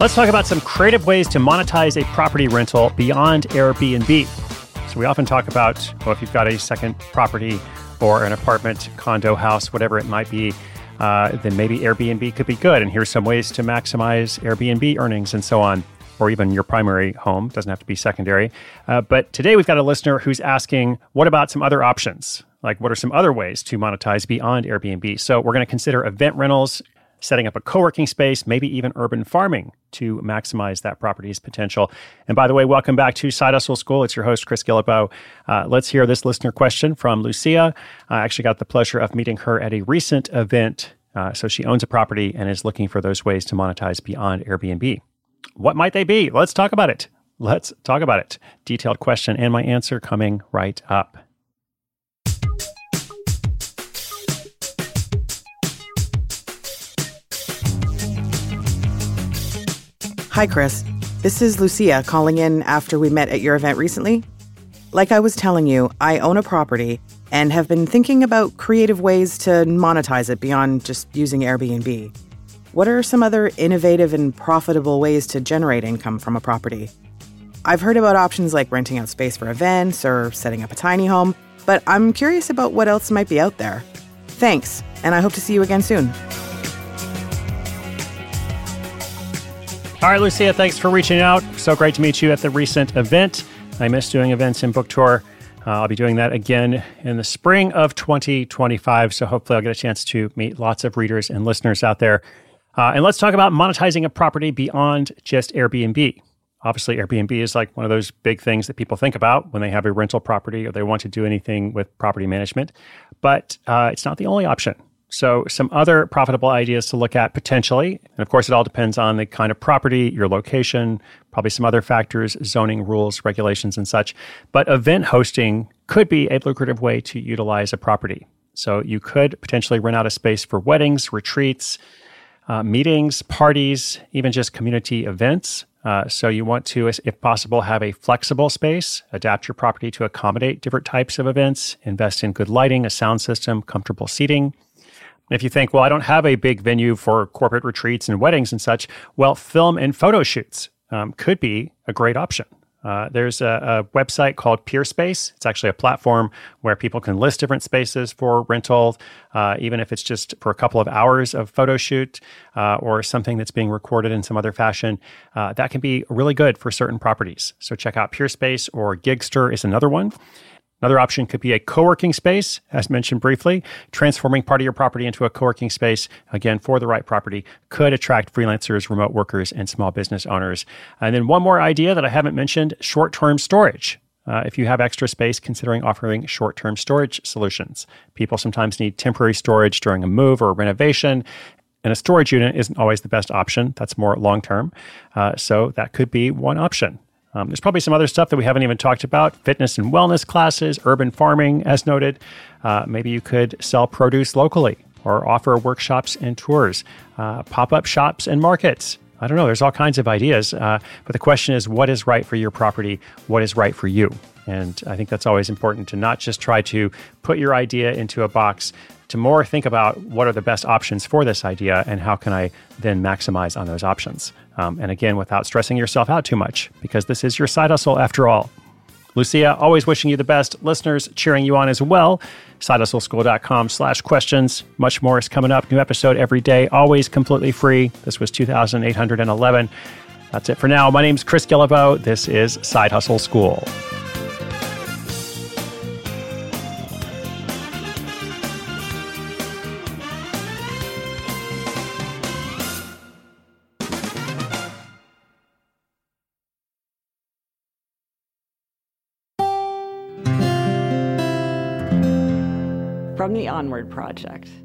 Let's talk about some creative ways to monetize a property rental beyond Airbnb. So we often talk about, if you've got a second property or an apartment, condo, house, whatever it might be, then maybe Airbnb could be good. And here's some ways to maximize Airbnb earnings and so on, or even your primary home. Doesn't have to be secondary. But today we've got a listener who's asking, what about some other options? Like, what are some other ways to monetize beyond Airbnb? So we're going to consider event rentals, setting up a co-working space, maybe even urban farming to maximize that property's potential. And by the way, welcome back to Side Hustle School. It's your host, Chris Guillebeau. Let's hear this listener question from Lucia. I actually got the pleasure of meeting her at a recent event. So she owns a property and is looking for those ways to monetize beyond Airbnb. What might they be? Let's talk about it. Detailed question and my answer coming right up. Hi, Chris. This is Lucia calling in after we met at your event recently. Like I was telling you, I own a property and have been thinking about creative ways to monetize it beyond just using Airbnb. What are some other innovative and profitable ways to generate income from a property? I've heard about options like renting out space for events or setting up a tiny home, but I'm curious about what else might be out there. Thanks, and I hope to see you again soon. All right, Lucia, thanks for reaching out. So great to meet you at the recent event. I miss doing events in Book Tour. I'll be doing that again in the spring of 2025. So hopefully I'll get a chance to meet lots of readers and listeners out there. And let's talk about monetizing a property beyond just Airbnb. Obviously, Airbnb is like one of those big things that people think about when they have a rental property or they want to do anything with property management. But it's not the only option. So some other profitable ideas to look at potentially. And of course, it all depends on the kind of property, your location, probably some other factors, zoning rules, regulations, and such. But event hosting could be a lucrative way to utilize a property. So you could potentially rent out a space for weddings, retreats, meetings, parties, even just community events. So you want to, if possible, have a flexible space, adapt your property to accommodate different types of events, invest in good lighting, a sound system, comfortable seating. If you think, well, I don't have a big venue for corporate retreats and weddings and such, well, film and photo shoots could be a great option. There's a website called Peerspace. It's actually a platform where people can list different spaces for rental, even if it's just for a couple of hours of photo shoot or something that's being recorded in some other fashion. That can be really good for certain properties. So check out Peerspace, or Gigster is another one. Another option could be a co-working space, as mentioned briefly. Transforming part of your property into a co-working space, again, for the right property, could attract freelancers, remote workers, and small business owners. And then one more idea that I haven't mentioned, short-term storage. If you have extra space, considering offering short-term storage solutions. People sometimes need temporary storage during a move or a renovation, and a storage unit isn't always the best option. That's more long-term. So that could be one option. There's probably some other stuff that we haven't even talked about. Fitness and wellness classes, urban farming, as noted. Maybe you could sell produce locally or offer workshops and tours, pop-up shops and markets. I don't know. There's all kinds of ideas. But the question is, what is right for your property? What is right for you? And I think that's always important to not just try to put your idea into a box, to more think about what are the best options for this idea and how can I then maximize on those options. And again, without stressing yourself out too much, because this is your side hustle after all. Lucia, always wishing you the best. Listeners, cheering you on as well. SideHustleSchool.com/questions. Much more is coming up. New episode every day, always completely free. This was 2,811. That's it for now. My name's Chris Guillebeau. This is Side Hustle School. From the Onward Project.